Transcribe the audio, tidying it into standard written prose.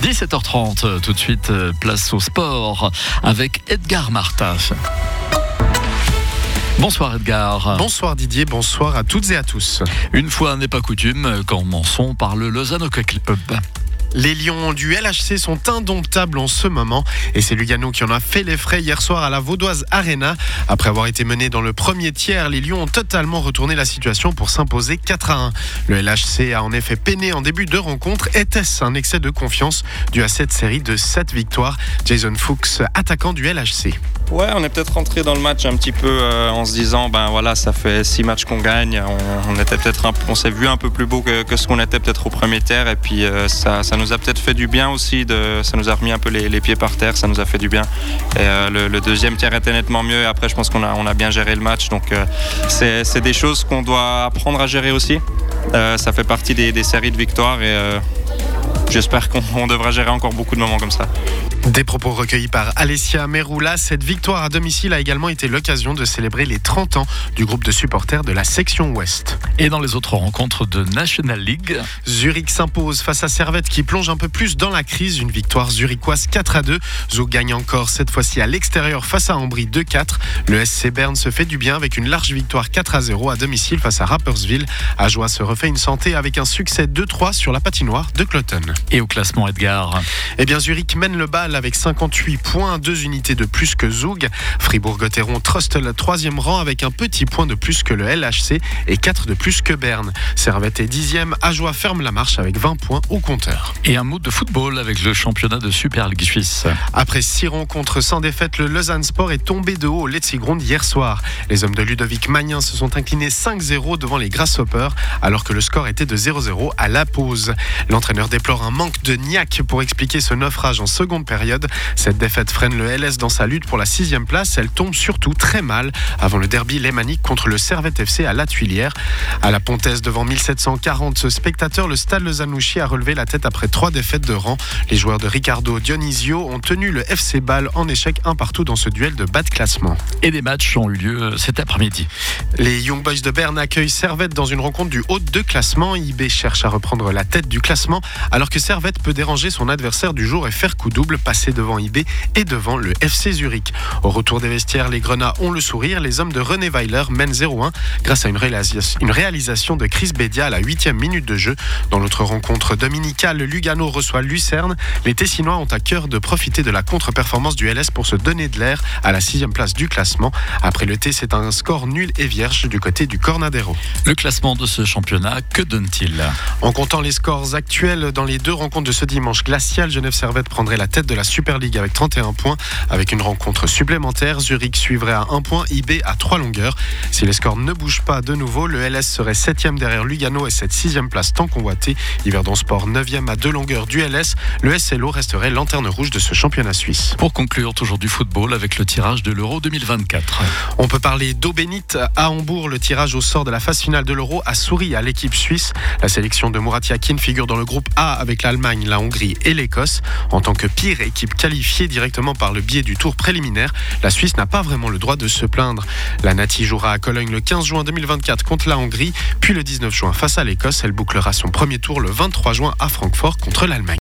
17h30, tout de suite, place au sport avec Edgar Martin. Bonsoir Edgar. Bonsoir Didier, bonsoir à toutes et à tous. Une fois n'est pas coutume, commençons par le Lausanne Hockey Club. Les Lions du LHC sont indomptables en ce moment et c'est Lugano qui en a fait les frais hier soir à la Vaudoise Arena. Après avoir été menés dans le premier tiers, les Lions ont totalement retourné la situation pour s'imposer 4-1. Le LHC a en effet peiné en début de rencontre. Était-ce un excès de confiance dû à cette série de 7 victoires? Jason Fuchs, attaquant du LHC. Ouais, on est peut-être rentré dans le match un petit peu en se disant, ça fait 6 matchs qu'on gagne. On s'est vu un peu plus beau que ce qu'on était peut-être au premier tiers et puis ça nous a peut-être fait du bien aussi, ça nous a remis un peu les pieds par terre, ça nous a fait du bien. Et le deuxième tiers était nettement mieux et après je pense qu'on a bien géré le match. Donc c'est des choses qu'on doit apprendre à gérer aussi. Ça fait partie des séries de victoires et j'espère qu'on devra gérer encore beaucoup de moments comme ça. Des propos recueillis par Alessia Meroula. Cette victoire à domicile a également été l'occasion de célébrer les 30 ans du groupe de supporters de la section Ouest. Et dans les autres rencontres de National League, Zurich s'impose face à Servette qui plonge un peu plus dans la crise. Une victoire zurichoise 4-2. Zug gagne encore cette fois-ci à l'extérieur face à Ambry 2-4. Le SC Berne se fait du bien avec une large victoire 4-0 à domicile face à Rapperswil. Ajoie se refait une santé avec un succès 2-3 sur la patinoire de Cloton. Et au classement Edgar, Zurich mène le bal avec 58 points, 2 unités de plus que Zug. Fribourg-Gotteron truste le 3e rang avec un petit point de plus que le LHC et 4 de plus que Berne. Servette est 10e, Ajoie ferme la marche avec 20 points au compteur. Et un mot de football avec le championnat de Super League Suisse. Après 6 rencontres sans défaite, le Lausanne Sport est tombé de haut au Letzigrund hier soir. Les hommes de Ludovic Magnin se sont inclinés 5-0 devant les Grasshoppers alors que le score était de 0-0 à la pause. L'entraîneur déplore un manque de niaque pour expliquer ce naufrage en seconde période. Cette défaite freine le LS dans sa lutte pour la 6e place. Elle tombe surtout très mal avant le derby lémanique contre le Servette FC à La Tuilière. À la Pontaise, devant 1740 spectateurs, le Stade Lausanne-Ouchy a relevé la tête après 3 défaites de rang. Les joueurs de Ricardo Dionisio ont tenu le FC Bâle en échec 1-1 dans ce duel de bas de classement. Et des matchs ont eu lieu cet après-midi. Les Young Boys de Berne accueillent Servette dans une rencontre du haut de classement. IB cherche à reprendre la tête du classement alors que Servette peut déranger son adversaire du jour et faire coup double, passer devant IB et devant le FC Zurich. Au retour des vestiaires, les Grenats ont le sourire. Les hommes de René Weiler mènent 0-1 grâce à une réalisation de Chris Bédia à la 8e minute de jeu. Dans l'autre rencontre dominicale, Lugano reçoit Lucerne. Les Tessinois ont à cœur de profiter de la contre-performance du LS pour se donner de l'air à la 6e place du classement. Après le T, c'est un score nul et vierge du côté du Cornadero. Le classement de ce championnat, que donne-t-il? En comptant les scores actuels dans les 2 rencontres de ce dimanche glacial, Genève-Servette prendrait la tête de la Super League avec 31 points. Avec une rencontre supplémentaire, Zurich suivrait à 1 point, IB à 3 longueurs. Si les scores ne bougent pas de nouveau, le LS serait 7e derrière Lugano et cette 6e place tant convoitée. Yverdon Sport 9e à 2 longueurs du LS. Le SLO resterait lanterne rouge de ce championnat suisse. Pour conclure, toujours du football avec le tirage de l'Euro 2024. On peut parler d'eau bénite à Hambourg. Le tirage au sort de la phase finale de l'Euro a souri à l'équipe suisse. La sélection de Murat Yakin figure dans le groupe A avec l'Allemagne, la Hongrie et l'Écosse. En tant que pire équipe qualifiée directement par le biais du tour préliminaire, la Suisse n'a pas vraiment le droit de se plaindre. La Nati jouera à Cologne le 15 juin 2024 contre la Hongrie, puis le 19 juin face à l'Écosse. Elle bouclera son premier tour le 23 juin à Francfort contre l'Allemagne.